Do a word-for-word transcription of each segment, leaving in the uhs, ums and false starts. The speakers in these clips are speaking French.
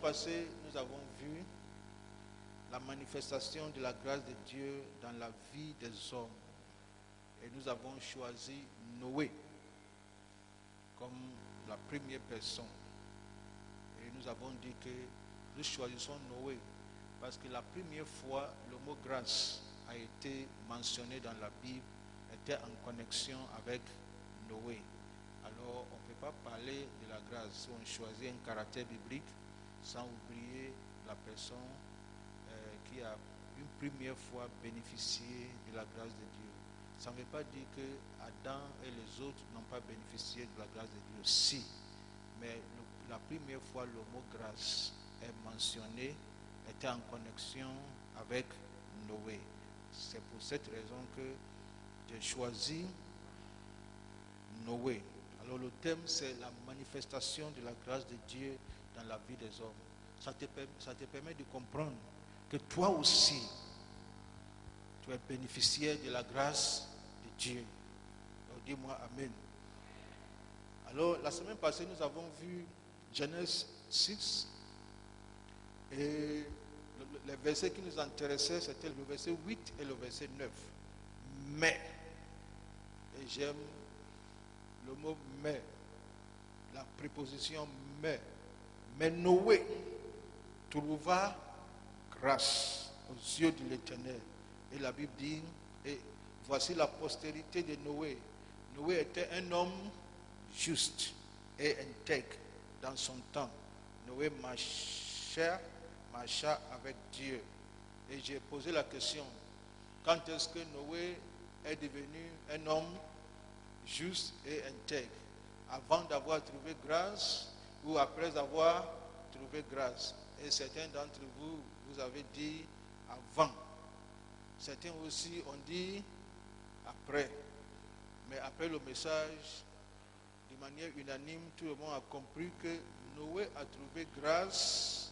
passée, nous avons vu la manifestation de la grâce de Dieu dans la vie des hommes. Et nous avons choisi Noé comme la première personne. Et nous avons dit que nous choisissons Noé parce que la première fois, le mot grâce a été mentionné dans la Bible, était en connexion avec Noé. Alors, on ne peut pas parler de la grâce si on choisit un caractère biblique sans oublier la personne euh, qui a une première fois bénéficié de la grâce de Dieu. Ça ne veut pas dire que Adam et les autres n'ont pas bénéficié de la grâce de Dieu. Si, mais le, la première fois, le mot grâce est mentionné, était en connexion avec Noé. C'est pour cette raison que j'ai choisi Noé. Alors le thème, c'est la manifestation de la grâce de Dieu dans la vie des hommes. Ça te, ça te permet de comprendre que toi aussi, tu es bénéficiaire de la grâce de Dieu. Alors dis-moi Amen. Alors la semaine passée, nous avons vu Genèse six et les versets qui nous intéressaient, c'était le verset huit et le verset neuf. Mais, et j'aime le mot mais, la préposition mais, mais Noé trouva grâce aux yeux de l'Éternel. Et la Bible dit, et voici la postérité de Noé. Noé était un homme juste et intègre dans son temps. Noé marcha, marcha avec Dieu. Et j'ai posé la question, quand est-ce que Noé est devenu un homme juste et intègre? Avant d'avoir trouvé grâce ou après avoir trouvé grâce? Et certains d'entre vous, vous avez dit avant. Certains aussi ont dit après. Mais après le message, de manière unanime, tout le monde a compris que Noé a trouvé grâce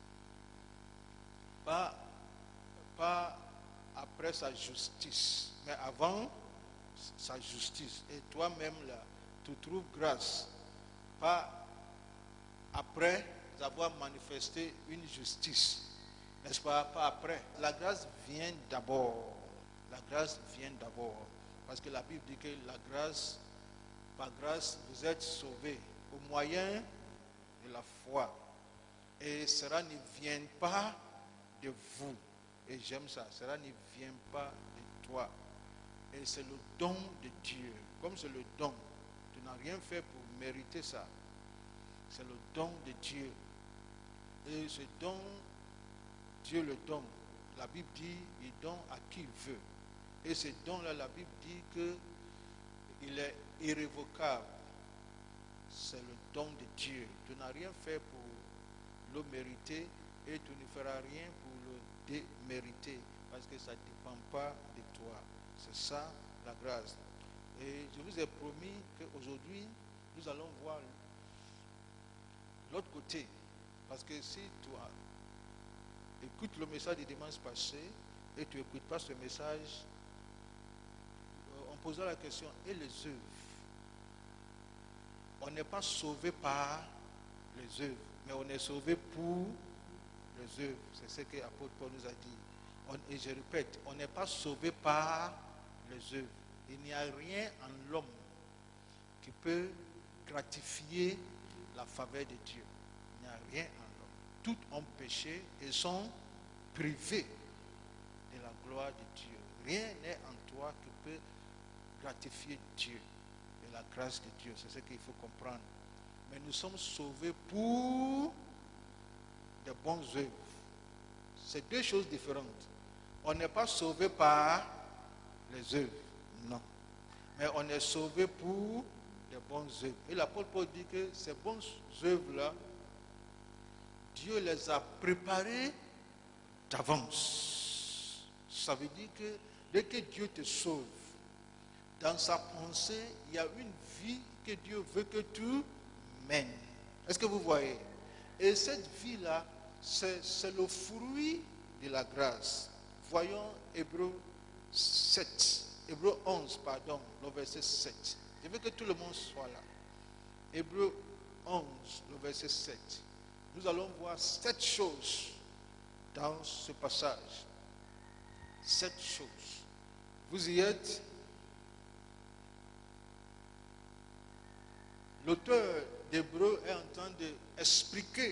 pas, pas après sa justice, mais avant sa justice. Et toi-même là, tu trouves grâce pas après avoir manifesté une justice, n'est-ce pas? Pas après. La grâce vient d'abord. La grâce vient d'abord. Parce que la Bible dit que la grâce, par grâce, vous êtes sauvés au moyen de la foi. Et cela ne vient pas de vous. Et j'aime ça. Cela ne vient pas de toi. Et c'est le don de Dieu. Comme c'est le don, tu n'as rien fait pour mériter ça. C'est le don de Dieu. Et ce don, Dieu le donne. La Bible dit, il donne à qui il veut. Et ce don-là, la Bible dit qu'il est irrévocable. C'est le don de Dieu. Tu n'as rien fait pour le mériter et tu ne feras rien pour le démériter. Parce que ça ne dépend pas de toi. C'est ça la grâce. Et je vous ai promis qu'aujourd'hui, nous allons voir l'autre côté. Parce que si toi écoutes le message du dimanche passé et tu n'écoutes pas ce message, on posera la question, et les œuvres? On n'est pas sauvé par les œuvres, mais on est sauvé pour les œuvres. C'est ce que l'apôtre Paul nous a dit. On, et je répète, on n'est pas sauvé par les œuvres. Il n'y a rien en l'homme qui peut gratifier la faveur de Dieu. Il n'y a rien en l'homme. Tous ont péché et sont privés de la gloire de Dieu. Rien n'est en toi qui peut gratifier Dieu et la grâce de Dieu. C'est ce qu'il faut comprendre. Mais nous sommes sauvés pour de bonnes œuvres. C'est deux choses différentes. On n'est pas sauvé par les œuvres, non. Mais on est sauvé pour de bonnes œuvres. Et l'apôtre Paul dit que ces bonnes œuvres-là, Dieu les a préparées d'avance. Ça veut dire que dès que Dieu te sauve, dans sa pensée, il y a une vie que Dieu veut que tu mènes. Est-ce que vous voyez? Et cette vie-là, c'est, c'est le fruit de la grâce. Voyons Hébreux sept, Hébreux onze, pardon, le verset sept. Je veux que tout le monde soit là. Hébreux onze, le verset sept. Nous allons voir sept choses dans ce passage. Sept choses. Vous y êtes? L'auteur d'Hébreu est en train d'expliquer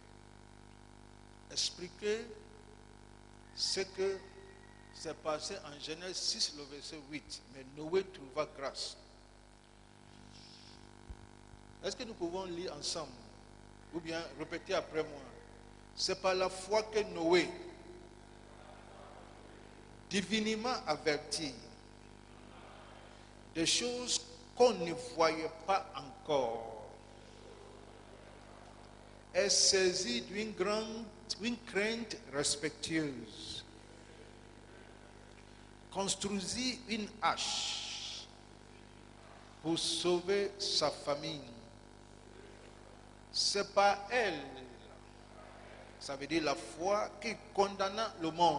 expliquer ce que s'est passé en Genèse six, le verset huit. Mais Noé trouva grâce. Est-ce que nous pouvons lire ensemble? Ou bien répéter après moi. C'est par la foi que Noé, divinement averti des choses qu'on ne voyait pas encore, est saisi d'une grande, d'une crainte respectueuse, construisit une hache pour sauver sa famille. C'est par elle, ça veut dire la foi, qui condamna le monde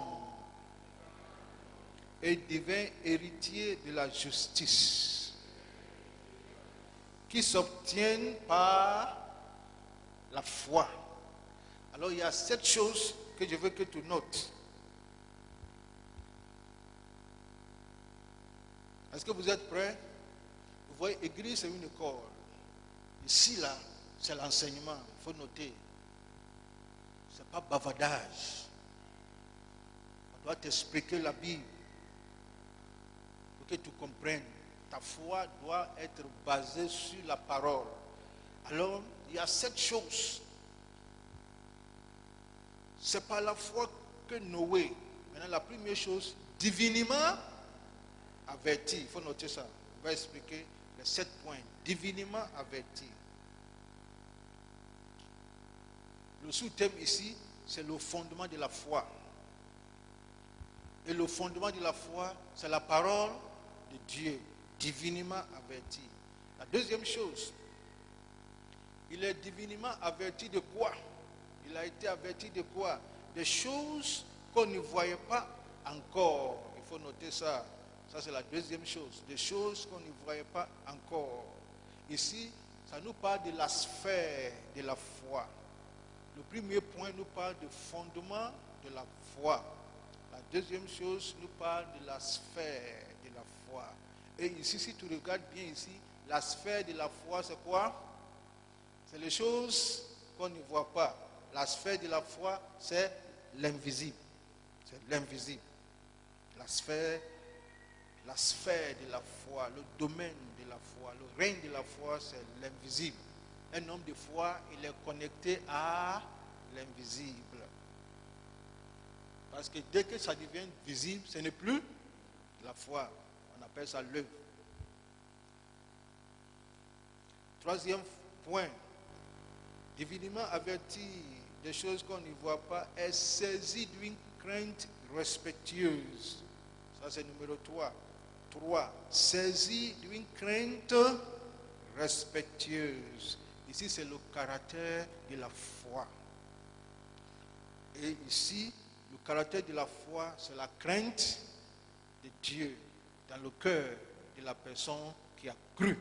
et devint héritier de la justice, qui s'obtient par la foi. Alors il y a sept choses que je veux que tu notes. Est-ce que vous êtes prêts? Vous voyez, église c'est une école. Ici là, c'est l'enseignement. Il faut noter. Ce n'est pas bavardage. On doit t'expliquer la Bible pour que tu comprennes. Ta foi doit être basée sur la parole. Alors, il y a sept choses. C'est par la foi que Noé, maintenant la première chose, divinement averti. Il faut noter ça. On va expliquer les sept points. Divinement averti. Le sous-thème ici, c'est le fondement de la foi. Et le fondement de la foi, c'est la parole de Dieu, divinement averti. La deuxième chose, il est divinement averti de quoi? Il a été averti de quoi? Des choses qu'on ne voyait pas encore. Il faut noter ça. Ça, c'est la deuxième chose. Des choses qu'on ne voyait pas encore. Ici, ça nous parle de la sphère de la foi. Le premier point nous parle du fondement de la foi. La deuxième chose nous parle de la sphère de la foi. Et ici, si tu regardes bien ici, la sphère de la foi, c'est quoi? C'est les choses qu'on ne voit pas. La sphère de la foi, c'est l'invisible. C'est l'invisible. La sphère, la sphère de la foi, le domaine de la foi, le règne de la foi, c'est l'invisible. Un homme de foi, il est connecté à l'invisible. Parce que dès que ça devient visible, ce n'est plus la foi. On appelle ça l'œuvre. Troisième point. Divinement averti des choses qu'on ne voit pas, est saisi d'une crainte respectueuse. Ça, c'est numéro trois. Trois. Saisi d'une crainte respectueuse. Ici, c'est le caractère de la foi. Et ici, le caractère de la foi, c'est la crainte de Dieu dans le cœur de la personne qui a cru.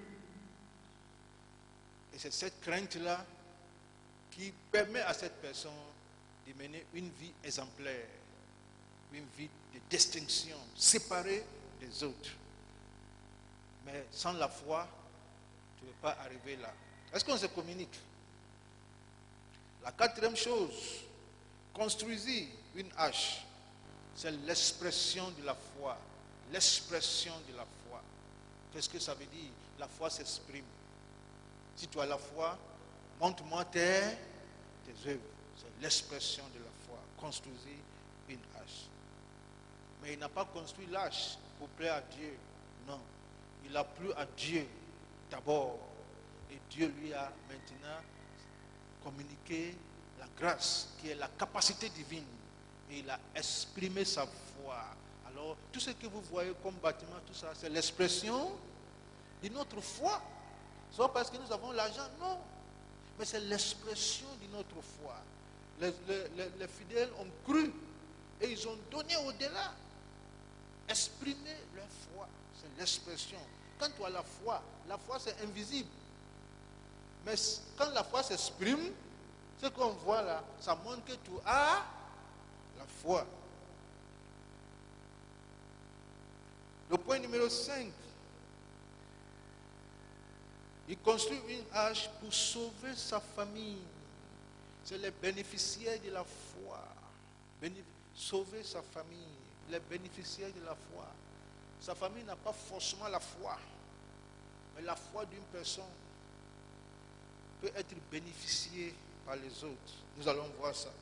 Et c'est cette crainte-là qui permet à cette personne de mener une vie exemplaire, une vie de distinction, séparée des autres. Mais sans la foi, tu ne peux pas arriver là. Est-ce qu'on se communique? La quatrième chose, construisit une hache, c'est l'expression de la foi. L'expression de la foi. Qu'est-ce que ça veut dire? La foi s'exprime. Si tu as la foi, montre-moi tes, tes œuvres. C'est l'expression de la foi. Construisit une hache. Mais il n'a pas construit l'hache pour plaire à Dieu. Non. Il a plu à Dieu d'abord. Et Dieu lui a maintenant communiqué la grâce, qui est la capacité divine. Et il a exprimé sa foi. Alors, tout ce que vous voyez comme bâtiment, tout ça, c'est l'expression de notre foi. Soit parce que nous avons l'argent, non. Mais c'est l'expression de notre foi. Les, les, les, les fidèles ont cru et ils ont donné au-delà. Exprimer leur foi, c'est l'expression. Quand tu as la foi, la foi c'est invisible. Mais quand la foi s'exprime, Ce qu'on voit là, ça montre que tu as la foi. Le point numéro cinq. Il construit une arche pour sauver sa famille. C'est les bénéficiaires de la foi. Bénéf- sauver sa famille. Les bénéficiaires de la foi. Sa famille n'a pas forcément la foi. Mais la foi d'une personne peut être bénéficiée par les autres. Nous allons voir ça.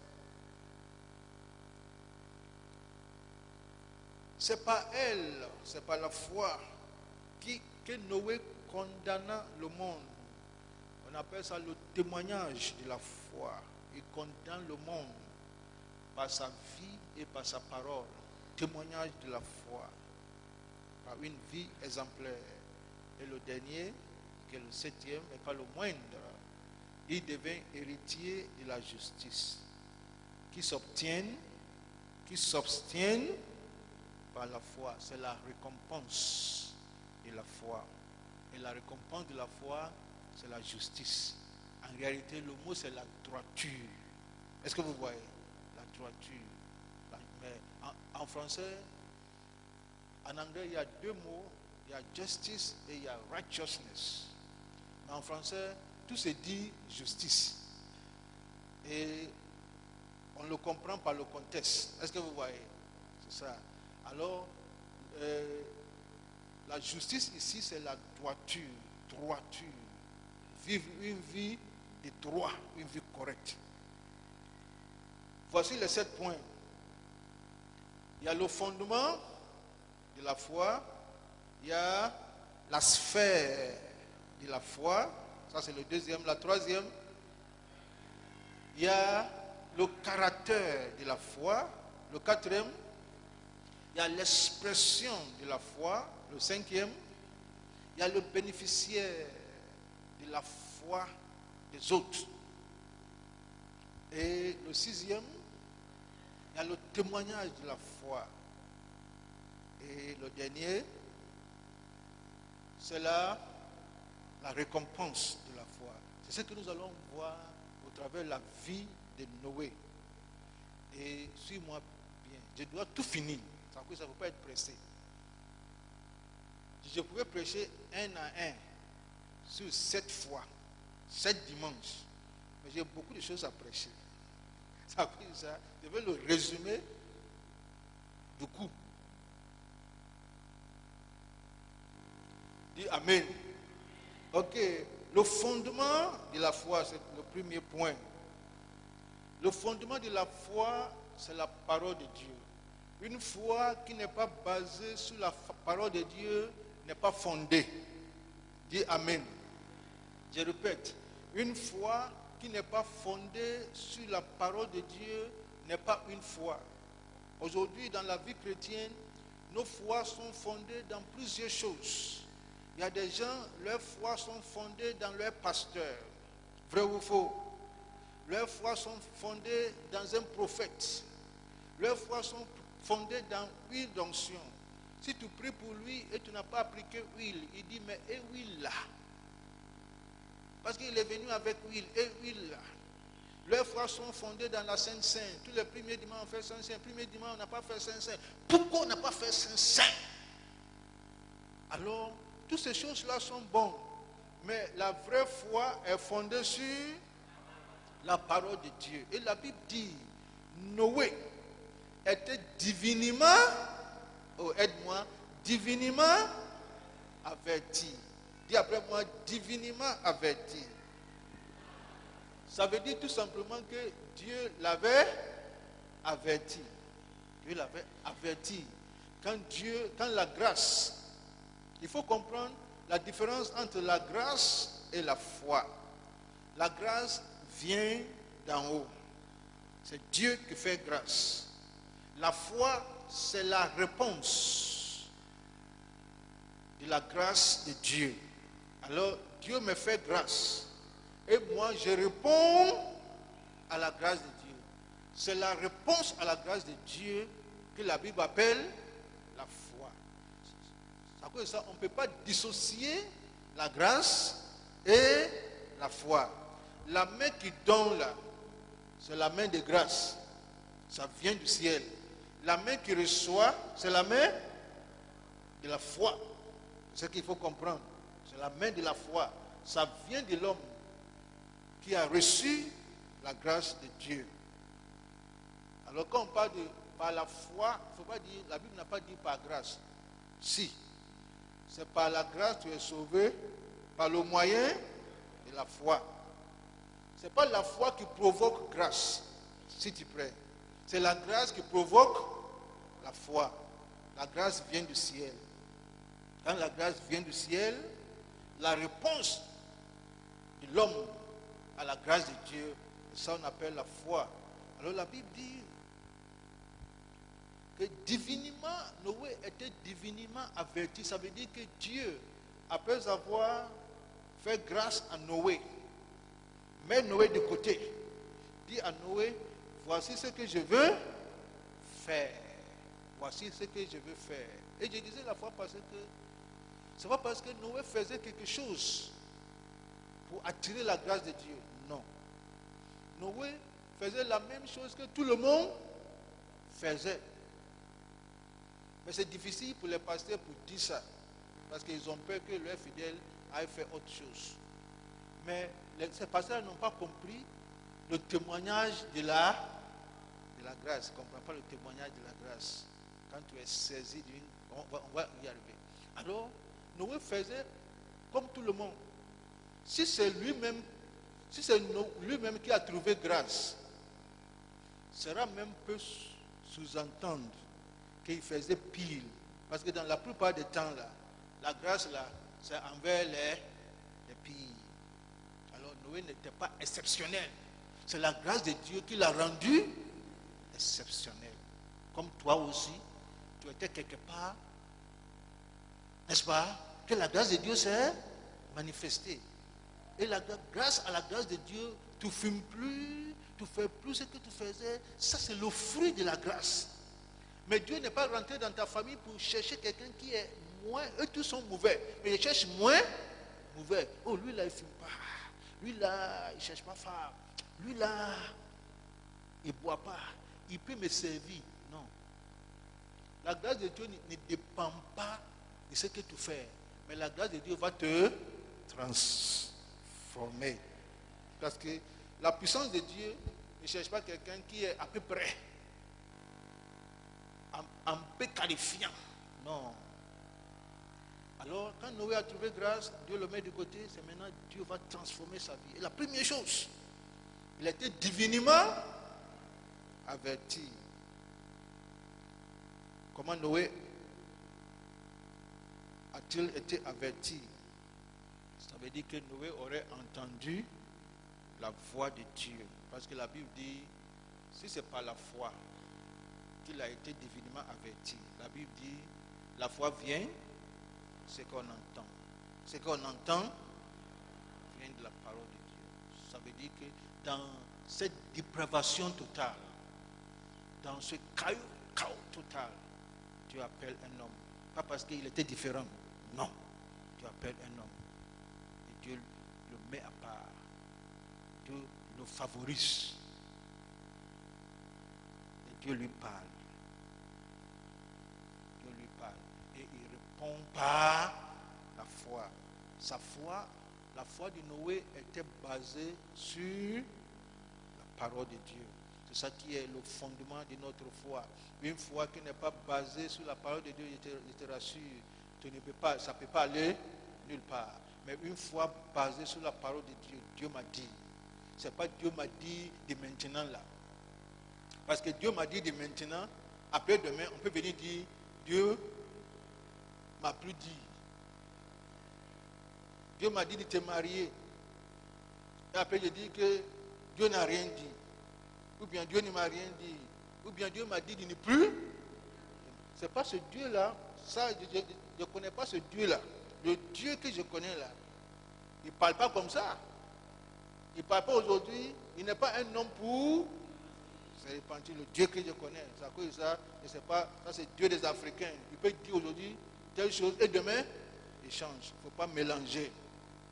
C'est pas elle, c'est pas la foi qui, que Noé condamna le monde. On appelle ça le témoignage de la foi. Il condamne le monde par sa vie et par sa parole. Témoignage de la foi. Par une vie exemplaire. Et le dernier, qui est le septième, et pas le moindre, il devient héritier de la justice. Qui s'obtiennent, qui s'obtiennent par la foi. C'est la récompense de la foi. Et la récompense de la foi, c'est la justice. En réalité, le mot, c'est la droiture. Est-ce que vous voyez? La droiture. La, mais en, en français, en anglais, il y a deux mots. Il y a justice et il y a righteousness. Mais en français, tout se dit justice. Et on le comprend par le contexte. Est-ce que vous voyez? C'est ça. Alors, euh, la justice ici, c'est la droiture. Droiture. Vivre une vie de droit, une vie correcte. Voici les sept points. Il y a le fondement de la foi. Il y a la sphère de la foi. Ça, c'est le deuxième. La troisième, il y a le caractère de la foi. Le quatrième, il y a l'expression de la foi. Le cinquième, il y a le bénéficiaire de la foi des autres. Et le sixième, il y a le témoignage de la foi. Et le dernier, c'est la, la récompense de la foi. C'est ce que nous allons voir au travers de la vie de Noé. Et suis-moi bien. Je dois tout finir. Ça ne peut pas être pressé. Je pouvais prêcher un à un sur sept fois, sept dimanches. Mais j'ai beaucoup de choses à prêcher. Ça veut dire ça. Je vais le résumer du coup. Dis Amen. Ok. Le fondement de la foi, c'est le premier point. Le fondement de la foi, c'est la parole de Dieu. Une foi qui n'est pas basée sur la parole de Dieu n'est pas fondée. Dis Amen. Je répète, une foi qui n'est pas fondée sur la parole de Dieu n'est pas une foi. Aujourd'hui, dans la vie chrétienne, nos foi sont fondées dans plusieurs choses. Il y a des gens, leurs foi sont fondées dans leur pasteur. Vrai ou faux? Leurs foi sont fondées dans un prophète. Leurs foi sont fondées dans l'huile d'onction. Si tu pries pour lui et tu n'as pas appliqué huile, il dit, mais et huile là? Parce qu'il est venu avec huile, et huile là. Leurs foi sont fondées dans la Sainte Sainte. Tous les premiers dimanches, on fait Sainte Sainte. Le premier dimanche, on n'a pas fait Sainte Sainte. Pourquoi on n'a pas fait Sainte Sainte? Alors, toutes ces choses-là sont bonnes. Mais la vraie foi est fondée sur la parole de Dieu. Et la Bible dit, Noé était divinement, oh aide-moi, divinement averti. Dis après moi, divinement averti. Ça veut dire tout simplement que Dieu l'avait averti. Dieu l'avait averti. Quand Dieu, quand la grâce, il faut comprendre la différence entre la grâce et la foi. La grâce vient d'en haut. C'est Dieu qui fait grâce. La foi, c'est la réponse de la grâce de Dieu. Alors, Dieu me fait grâce. Et moi, je réponds à la grâce de Dieu. C'est la réponse à la grâce de Dieu que la Bible appelle la foi. À cause de ça, on ne peut pas dissocier la grâce et la foi. La main qui donne là, c'est la main de grâce. Ça vient du ciel. La main qui reçoit, c'est la main de la foi. C'est ce qu'il faut comprendre. C'est la main de la foi. Ça vient de l'homme qui a reçu la grâce de Dieu. Alors quand on parle de par la foi, il faut pas dire, la Bible n'a pas dit par grâce. Si, c'est par la grâce que tu es sauvé, par le moyen de la foi. Ce n'est pas la foi qui provoque grâce, si tu pries. C'est la grâce qui provoque la foi. La grâce vient du ciel. Quand la grâce vient du ciel, la réponse de l'homme à la grâce de Dieu, ça on appelle la foi. Alors la Bible dit que divinement, Noé était divinement averti. Ça veut dire que Dieu, après avoir fait grâce à Noé, met Noé de côté, dit à Noé, voici ce que je veux faire. Voici ce que je veux faire. Et je disais la fois passée que ce n'est pas parce que Noé faisait quelque chose pour attirer la grâce de Dieu. Non. Noé faisait la même chose que tout le monde faisait. Mais c'est difficile pour les pasteurs pour dire ça. Parce qu'ils ont peur que leurs fidèles aillent faire autre chose. Mais les, ces pasteurs n'ont pas compris le témoignage de la, de la grâce. Ils ne comprennent pas le témoignage de la grâce. Quand tu es saisi d'une... On va, on va y arriver. Alors, Noé faisait comme tout le monde. Si c'est lui-même, si c'est lui-même qui a trouvé grâce, sera même peu sous-entendre qu'il faisait pire. Parce que dans la plupart des temps, là, la grâce, là, c'est envers les, les pires. Alors Noé n'était pas exceptionnel. C'est la grâce de Dieu qui l'a rendu exceptionnel. Comme toi aussi, tu étais quelque part, n'est-ce pas, que la grâce de Dieu s'est manifestée. Et la grâce à la grâce de Dieu, tu ne fumes plus, tu ne fais plus ce que tu faisais. Ça, c'est le fruit de la grâce. Mais Dieu n'est pas rentré dans ta famille pour chercher quelqu'un qui est moins... Eux tous sont mauvais, mais il cherche moins mauvais. Oh, lui là, il ne fume pas. Lui là, il ne cherche pas femme. Lui là, il ne boit pas. Il peut me servir. Non. La grâce de Dieu ne dépend pas de ce que tu fais. Mais la grâce de Dieu va te transformer. Parce que la puissance de Dieu ne cherche pas quelqu'un qui est à peu près un peu qualifiant. Non. Alors, quand Noé a trouvé grâce, Dieu le met de côté, c'est maintenant Dieu va transformer sa vie. Et la première chose, il était divinement averti. Comment Noé a-t-il été averti? Ça veut dire que Noé aurait entendu la voix de Dieu. Parce que la Bible dit, si c'est par la foi qu'il a été divinement averti. La Bible dit, la foi vient, c'est qu'on entend. Ce qu'on entend vient de la parole de Dieu. Ça veut dire que dans cette dépravation totale, dans ce chaos, chaos total, Dieu appelle un homme. Pas parce qu'il était différent. Non. Dieu appelle un homme. Et Dieu le met à part. Dieu le favorise. Et Dieu lui parle. Dieu lui parle. Et il répond par la foi. Sa foi, la foi de Noé était basée sur la parole de Dieu. C'est ça qui est le fondement de notre foi. Une foi qui n'est pas basée sur la parole de Dieu, je te, je te rassure, tu ne peux pas, ça ne peut pas aller nulle part. Mais une foi basée sur la parole de Dieu, Dieu m'a dit. Ce n'est pas Dieu m'a dit de maintenant là. Parce que Dieu m'a dit de maintenant, après demain, on peut venir dire, Dieu m'a plus dit. Dieu m'a dit de te marier. Et après je dis que Dieu n'a rien dit. Ou bien Dieu ne m'a rien dit. Ou bien Dieu m'a dit de ne plus. Ce n'est pas ce Dieu-là. Ça, je ne connais pas ce Dieu-là. Le Dieu que je connais là, il ne parle pas comme ça. Il ne parle pas aujourd'hui. Il n'est pas un homme pour se repentir. Le Dieu que je connais. C'est à cause de ça, je ne sais pas. Ça, c'est Dieu des Africains. Il peut dire aujourd'hui telle chose et demain, il change. Il ne faut pas mélanger.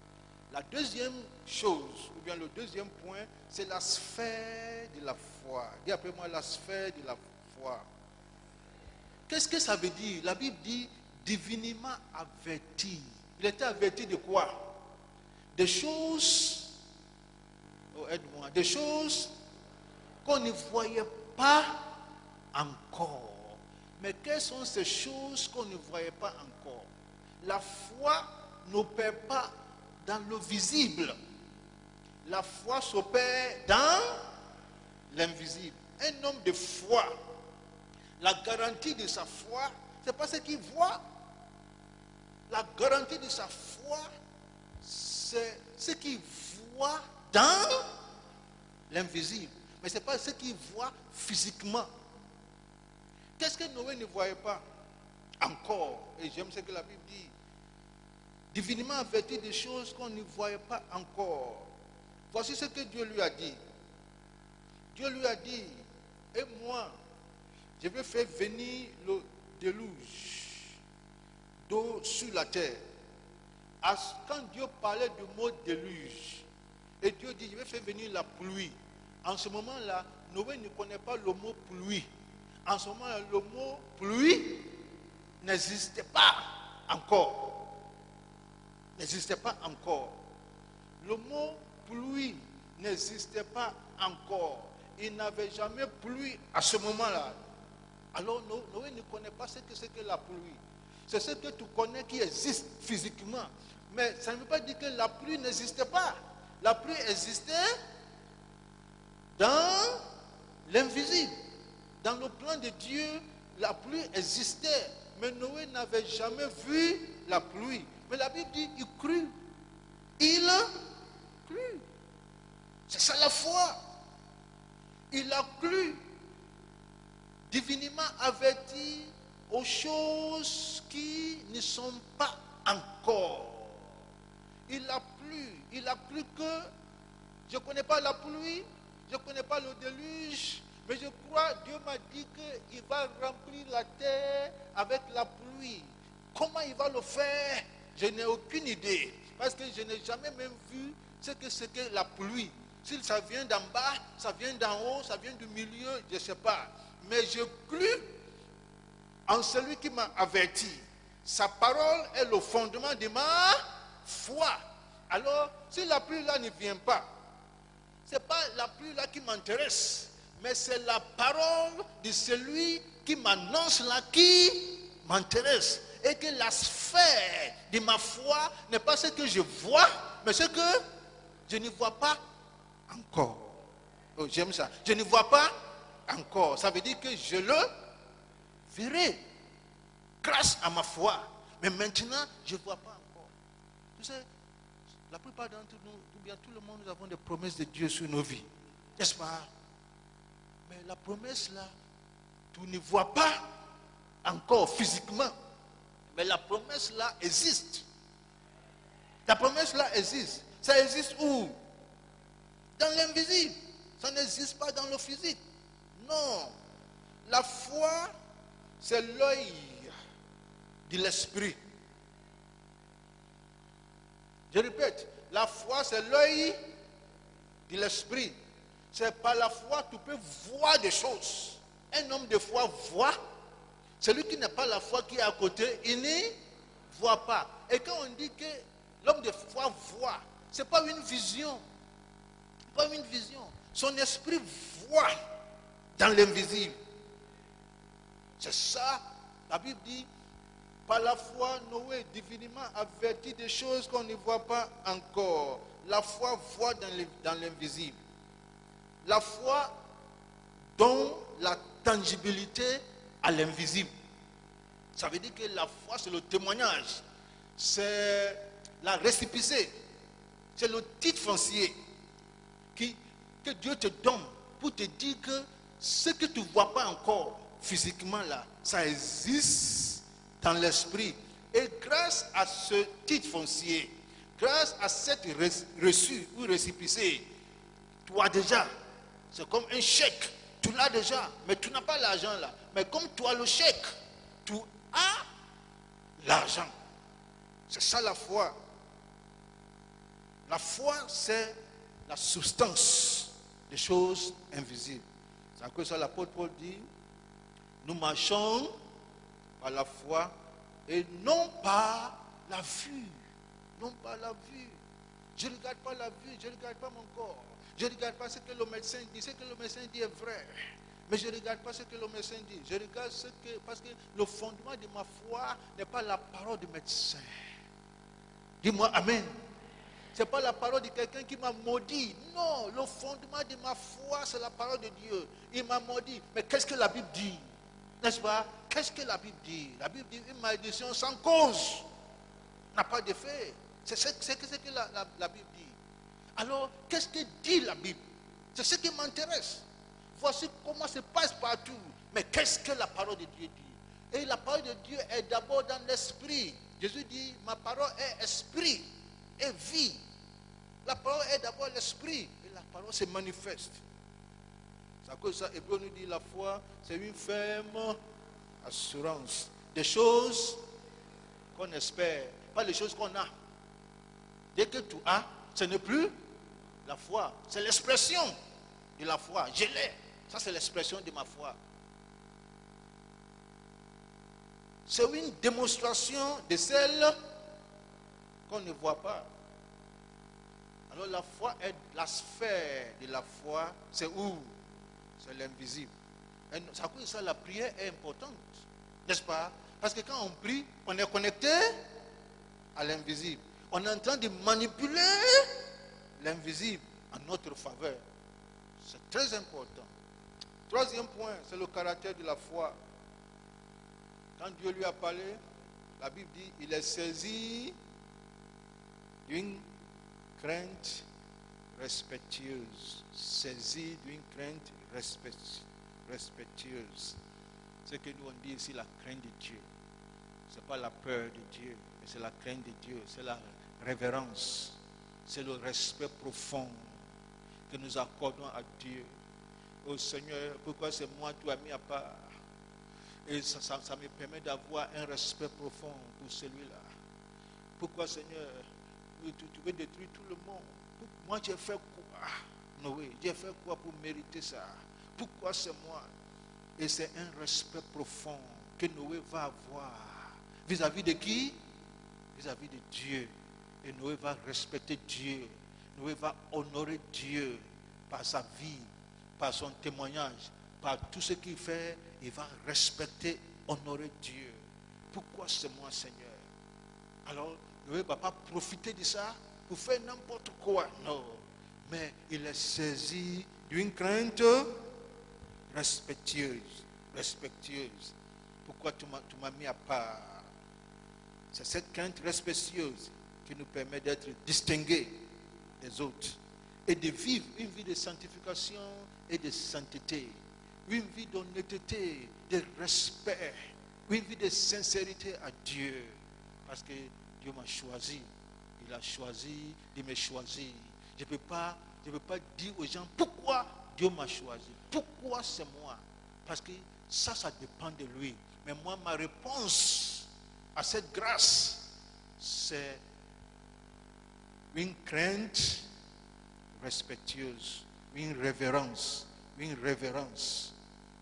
La deuxième chose, ou bien le deuxième point, c'est la sphère de la foi. Dis après moi la sphère de la foi. Qu'est-ce que ça veut dire? La Bible dit divinement averti. Il était averti de quoi? Des choses, oh, aide-moi, des choses qu'on ne voyait pas encore. Mais quelles sont ces choses qu'on ne voyait pas encore? La foi n'opère pas dans le visible. La foi s'opère dans l'invisible. Un homme de foi, la garantie de sa foi, c'est pas ce qu'il voit. La garantie de sa foi, c'est ce qu'il voit dans l'invisible. Mais ce n'est pas ce qu'il voit physiquement. Qu'est-ce que Noé ne voyait pas encore? Et j'aime ce que la Bible dit. Divinement averti des choses qu'on ne voyait pas encore. Voici ce que Dieu lui a dit. Dieu lui a dit, et moi, je vais faire venir le déluge d'eau sur la terre. Quand Dieu parlait du mot déluge, et Dieu dit, je vais faire venir la pluie. En ce moment-là, Noé ne connaît pas le mot pluie. En ce moment-là, le mot pluie n'existait pas encore. N'existait pas encore. Le mot pluie n'existait pas encore. Il n'avait jamais plu à ce moment-là. Alors Noé ne connaît pas ce que c'est que la pluie. C'est ce que tu connais qui existe physiquement. Mais ça ne veut pas dire que la pluie n'existait pas. La pluie existait dans l'invisible. Dans le plan de Dieu, la pluie existait. Mais Noé n'avait jamais vu la pluie. Mais la Bible dit, il crut. Il a cru. C'est ça la foi. Il a cru. Divinement averti aux choses qui ne sont pas encore. Il a plu. Il a cru que je ne connais pas la pluie, je ne connais pas le déluge, mais je crois, Dieu m'a dit qu'il va remplir la terre avec la pluie. Comment il va le faire? Je n'ai aucune idée. Parce que je n'ai jamais même vu ce que c'est que la pluie. Si ça vient d'en bas, ça vient d'en haut, ça vient du milieu, je ne sais pas. Mais je crus en celui qui m'a averti. Sa parole est le fondement de ma foi. Alors, si la pluie là ne vient pas, ce n'est pas la pluie là qui m'intéresse, mais c'est la parole de celui qui m'annonce là qui m'intéresse. Et que la sphère de ma foi n'est pas ce que je vois, mais ce que je ne vois pas encore. Oh, j'aime ça. Je ne vois pas encore. Ça veut dire que je le verrai grâce à ma foi. Mais maintenant, je ne vois pas encore. Tu sais, la plupart d'entre nous, ou bien tout le monde, nous avons des promesses de Dieu sur nos vies. N'est-ce pas? Mais la promesse là, tu ne vois pas encore physiquement. Mais la promesse là existe. La promesse là existe. Ça existe où? Dans l'invisible. Ça n'existe pas dans le physique. Non. La foi, c'est l'œil de l'esprit. Je répète, la foi, c'est l'œil de l'esprit. C'est par la foi que tu peux voir des choses. Un homme de foi voit. Celui qui n'a pas la foi qui est à côté, il ne voit pas. Et quand on dit que l'homme de foi voit, ce n'est pas une vision. Pas une vision. Son esprit voit dans l'invisible. C'est ça, la Bible dit, par la foi, Noé divinement averti des choses qu'on ne voit pas encore. La foi voit dans l'invisible. La foi donne la tangibilité à l'invisible. Ça veut dire que la foi, c'est le témoignage. C'est la récépissé. C'est le titre foncier qui, que Dieu te donne pour te dire que ce que tu ne vois pas encore physiquement là, ça existe dans l'esprit. Et grâce à ce titre foncier, grâce à cette reçu ou récépissé, tu as déjà, c'est comme un chèque, tu l'as déjà, mais tu n'as pas l'argent là. Mais comme tu as le chèque, tu as l'argent. C'est ça la foi. La foi, c'est la substance des choses invisibles. C'est à cause de ça l'apôtre Paul dit, nous marchons par la foi et non par la vue. Non par la vue. Je ne regarde pas la vue, je ne regarde pas mon corps. Je ne regarde pas ce que le médecin dit. Ce que le médecin dit est vrai. Mais je ne regarde pas ce que le médecin dit. Je regarde ce que... Parce que le fondement de ma foi n'est pas la parole du médecin. Dis-moi Amen. Ce n'est pas la parole de quelqu'un qui m'a maudit. Non, le fondement de ma foi, c'est la parole de Dieu. Il m'a maudit. Mais qu'est-ce que la Bible dit? N'est-ce pas? Qu'est-ce que la Bible dit? La Bible dit une malédiction sans cause n'a pas d'effet. C'est ce, ce que la, la, la Bible dit. Alors, qu'est-ce que dit la Bible? C'est ce qui m'intéresse. Voici comment ça se passe partout. Mais qu'est-ce que la parole de Dieu dit? Et la parole de Dieu est d'abord dans l'esprit. Jésus dit, ma parole est esprit et vie. La parole est d'abord l'esprit. Et la parole se manifeste. C'est à cause de ça, Hébreu nous dit, la foi, c'est une ferme assurance. Des choses qu'on espère, pas les choses qu'on a. Dès que tu as, ce n'est plus la foi. C'est l'expression de la foi. Je l'ai. Ça, c'est l'expression de ma foi. C'est une démonstration de celle qu'on ne voit pas. Alors la foi est la sphère de la foi. C'est où? C'est l'invisible. Et ça cause ça, la prière est importante. N'est-ce pas? Parce que quand on prie, on est connecté à l'invisible. On est en train de manipuler l'invisible en notre faveur. C'est très important. Troisième point, c'est le caractère de la foi. Quand Dieu lui a parlé, la Bible dit, il est saisi d'une crainte respectueuse. Saisi d'une crainte respectueuse. Ce que nous on dit ici, la crainte de Dieu. Ce n'est pas la peur de Dieu, mais c'est la crainte de Dieu. C'est la révérence. C'est le respect profond que nous accordons à Dieu. Oh Seigneur, pourquoi c'est moi tu as mis à part? Et ça, ça, ça me permet d'avoir un respect profond pour celui-là. Pourquoi Seigneur, tu, tu veux détruire tout le monde? Moi j'ai fait quoi? Noé, j'ai fait quoi pour mériter ça? Pourquoi c'est moi? Et c'est un respect profond que Noé va avoir. Vis-à-vis de qui? Vis-à-vis de Dieu. Et Noé va respecter Dieu. Noé va honorer Dieu par sa vie, par son témoignage, par tout ce qu'il fait. Il va respecter, honorer Dieu. Pourquoi c'est moi, Seigneur? Alors, Noé ne va pas profiter de ça pour faire n'importe quoi. Non. Mais il est saisi d'une crainte respectueuse. Respectueuse. Pourquoi tu m'as, tu m'as mis à part? C'est cette crainte respectueuse qui nous permet d'être distingués des autres et de vivre une vie de sanctification et de sainteté, une vie d'honnêteté, de respect, une vie de sincérité à Dieu, parce que Dieu m'a choisi, il a choisi de me choisir. Je ne peux pas, je peux pas dire aux gens pourquoi Dieu m'a choisi, pourquoi c'est moi, parce que ça, ça dépend de lui. Mais moi, ma réponse à cette grâce, c'est une crainte respectueuse, une révérence, une révérence,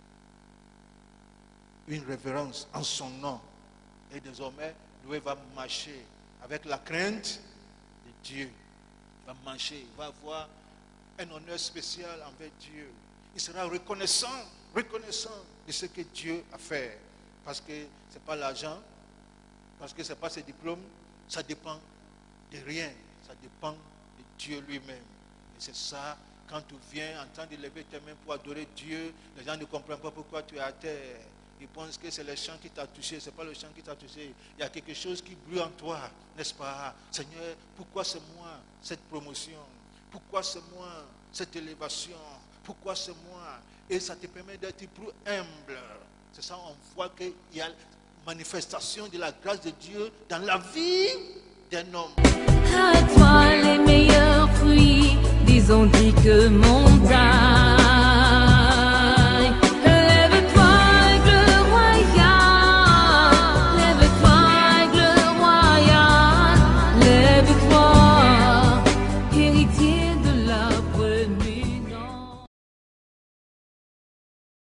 une révérence en son nom. Et désormais, Noé va marcher avec la crainte de Dieu. Il va marcher, il va avoir un honneur spécial envers Dieu. Il sera reconnaissant, reconnaissant de ce que Dieu a fait. Parce que ce n'est pas l'argent, parce que ce n'est pas ses diplômes, ça dépend de rien. Ça dépend de Dieu lui-même. Et c'est ça, quand tu viens en train de lever tes mains pour adorer Dieu, les gens ne comprennent pas pourquoi tu es à terre. Ils pensent que c'est le chant qui t'a touché. Ce n'est pas le chant qui t'a touché. Il y a quelque chose qui brûle en toi, n'est-ce pas? Seigneur, pourquoi c'est moi cette promotion? Pourquoi c'est moi cette élévation? Pourquoi c'est moi? Et ça te permet d'être plus humble. C'est ça, on voit qu'il y a manifestation de la grâce de Dieu dans la vie d'un homme. À toi les meilleurs fruits, disons dit que mon âme.